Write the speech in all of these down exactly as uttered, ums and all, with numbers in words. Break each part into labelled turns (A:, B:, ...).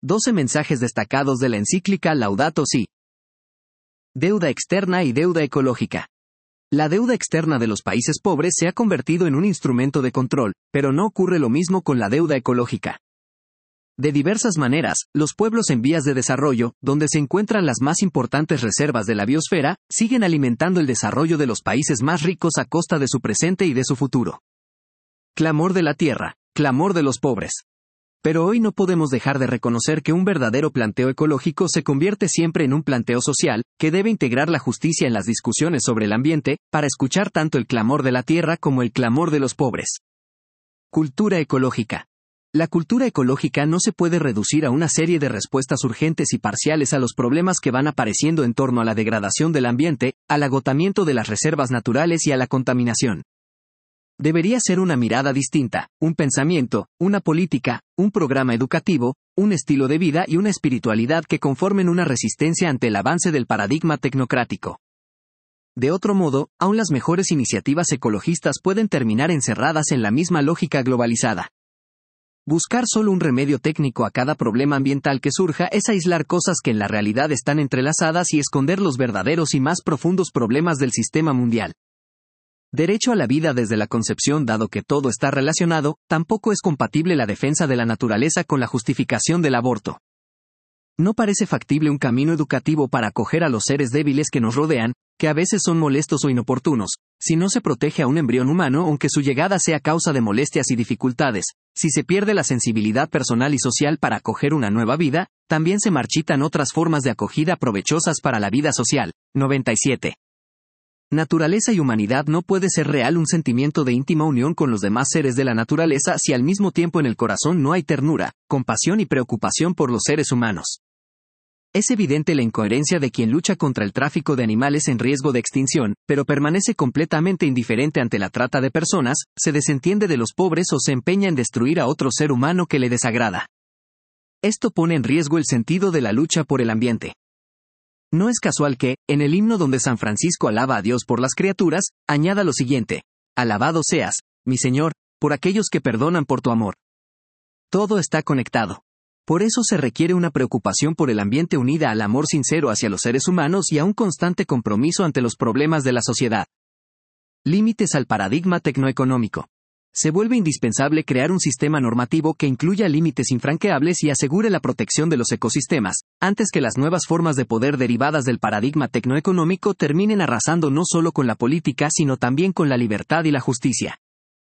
A: doce mensajes destacados de la encíclica Laudato Si. Deuda externa y deuda ecológica. La deuda externa de los países pobres se ha convertido en un instrumento de control, pero no ocurre lo mismo con la deuda ecológica. De diversas maneras, los pueblos en vías de desarrollo, donde se encuentran las más importantes reservas de la biosfera, siguen alimentando el desarrollo de los países más ricos a costa de su presente y de su futuro. Clamor de la tierra, clamor de los pobres. Pero hoy no podemos dejar de reconocer que un verdadero planteo ecológico se convierte siempre en un planteo social, que debe integrar la justicia en las discusiones sobre el ambiente, para escuchar tanto el clamor de la tierra como el clamor de los pobres. Cultura ecológica. La cultura ecológica no se puede reducir a una serie de respuestas urgentes y parciales a los problemas que van apareciendo en torno a la degradación del ambiente, al agotamiento de las reservas naturales y a la contaminación. Debería ser una mirada distinta, un pensamiento, una política, un programa educativo, un estilo de vida y una espiritualidad que conformen una resistencia ante el avance del paradigma tecnocrático. De otro modo, aún las mejores iniciativas ecologistas pueden terminar encerradas en la misma lógica globalizada. Buscar solo un remedio técnico a cada problema ambiental que surja es aislar cosas que en la realidad están entrelazadas y esconder los verdaderos y más profundos problemas del sistema mundial. Derecho a la vida desde la concepción, dado que todo está relacionado, tampoco es compatible la defensa de la naturaleza con la justificación del aborto. No parece factible un camino educativo para acoger a los seres débiles que nos rodean, que a veces son molestos o inoportunos, si no se protege a un embrión humano aunque su llegada sea causa de molestias y dificultades, si se pierde la sensibilidad personal y social para acoger una nueva vida, también se marchitan otras formas de acogida provechosas para la vida social. noventa y siete. Naturaleza y humanidad. No puede ser real un sentimiento de íntima unión con los demás seres de la naturaleza si al mismo tiempo en el corazón no hay ternura, compasión y preocupación por los seres humanos. Es evidente la incoherencia de quien lucha contra el tráfico de animales en riesgo de extinción, pero permanece completamente indiferente ante la trata de personas, se desentiende de los pobres o se empeña en destruir a otro ser humano que le desagrada. Esto pone en riesgo el sentido de la lucha por el ambiente. No es casual que, en el himno donde San Francisco alaba a Dios por las criaturas, añada lo siguiente: alabado seas, mi Señor, por aquellos que perdonan por tu amor. Todo está conectado. Por eso se requiere una preocupación por el ambiente unida al amor sincero hacia los seres humanos y a un constante compromiso ante los problemas de la sociedad. Límites al paradigma tecnoeconómico. Se vuelve indispensable crear un sistema normativo que incluya límites infranqueables y asegure la protección de los ecosistemas, antes que las nuevas formas de poder derivadas del paradigma tecnoeconómico terminen arrasando no solo con la política sino también con la libertad y la justicia.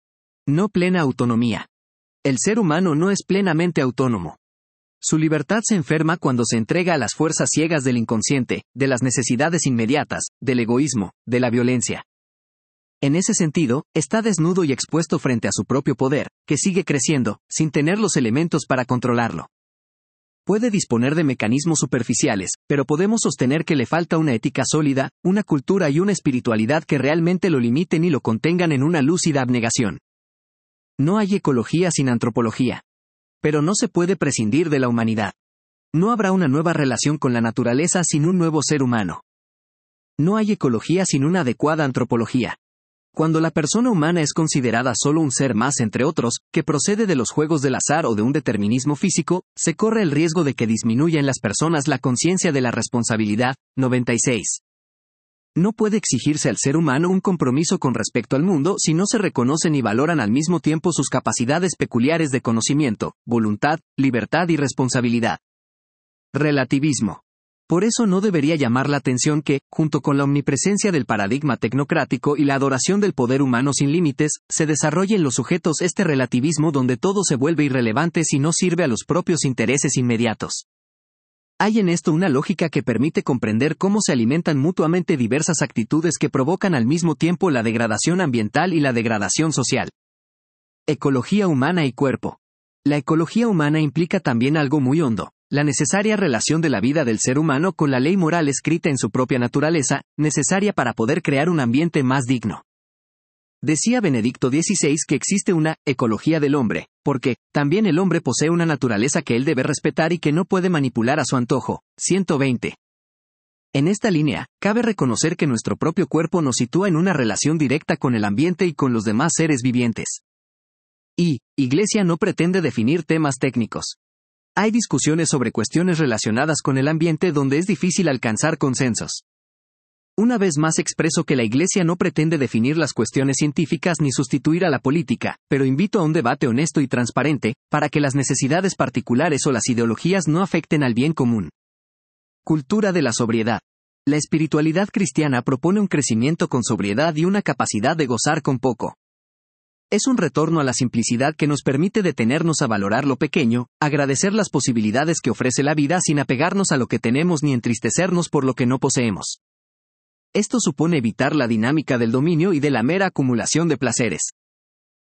A: No plena autonomía. El ser humano no es plenamente autónomo. Su libertad se enferma cuando se entrega a las fuerzas ciegas del inconsciente, de las necesidades inmediatas, del egoísmo, de la violencia. En ese sentido, está desnudo y expuesto frente a su propio poder, que sigue creciendo, sin tener los elementos para controlarlo. Puede disponer de mecanismos superficiales, pero podemos sostener que le falta una ética sólida, una cultura y una espiritualidad que realmente lo limiten y lo contengan en una lúcida abnegación. No hay ecología sin antropología. Pero no se puede prescindir de la humanidad. No habrá una nueva relación con la naturaleza sin un nuevo ser humano. No hay ecología sin una adecuada antropología. Cuando la persona humana es considerada solo un ser más entre otros, que procede de los juegos del azar o de un determinismo físico, se corre el riesgo de que disminuya en las personas la conciencia de la responsabilidad. noventa y seis. No puede exigirse al ser humano un compromiso con respecto al mundo si no se reconocen y valoran al mismo tiempo sus capacidades peculiares de conocimiento, voluntad, libertad y responsabilidad. Relativismo. Por eso no debería llamar la atención que, junto con la omnipresencia del paradigma tecnocrático y la adoración del poder humano sin límites, se desarrolle en los sujetos este relativismo donde todo se vuelve irrelevante si no sirve a los propios intereses inmediatos. Hay en esto una lógica que permite comprender cómo se alimentan mutuamente diversas actitudes que provocan al mismo tiempo la degradación ambiental y la degradación social. Ecología humana y cuerpo. La ecología humana implica también algo muy hondo. La necesaria relación de la vida del ser humano con la ley moral escrita en su propia naturaleza, necesaria para poder crear un ambiente más digno. Decía Benedicto dieciséis que existe una ecología del hombre, porque también el hombre posee una naturaleza que él debe respetar y que no puede manipular a su antojo. ciento veinte. En esta línea, cabe reconocer que nuestro propio cuerpo nos sitúa en una relación directa con el ambiente y con los demás seres vivientes. Y, Iglesia no pretende definir temas técnicos. Hay discusiones sobre cuestiones relacionadas con el ambiente donde es difícil alcanzar consensos. Una vez más expreso que la Iglesia no pretende definir las cuestiones científicas ni sustituir a la política, pero invito a un debate honesto y transparente, para que las necesidades particulares o las ideologías no afecten al bien común. Cultura de la sobriedad. La espiritualidad cristiana propone un crecimiento con sobriedad y una capacidad de gozar con poco. Es un retorno a la simplicidad que nos permite detenernos a valorar lo pequeño, agradecer las posibilidades que ofrece la vida sin apegarnos a lo que tenemos ni entristecernos por lo que no poseemos. Esto supone evitar la dinámica del dominio y de la mera acumulación de placeres.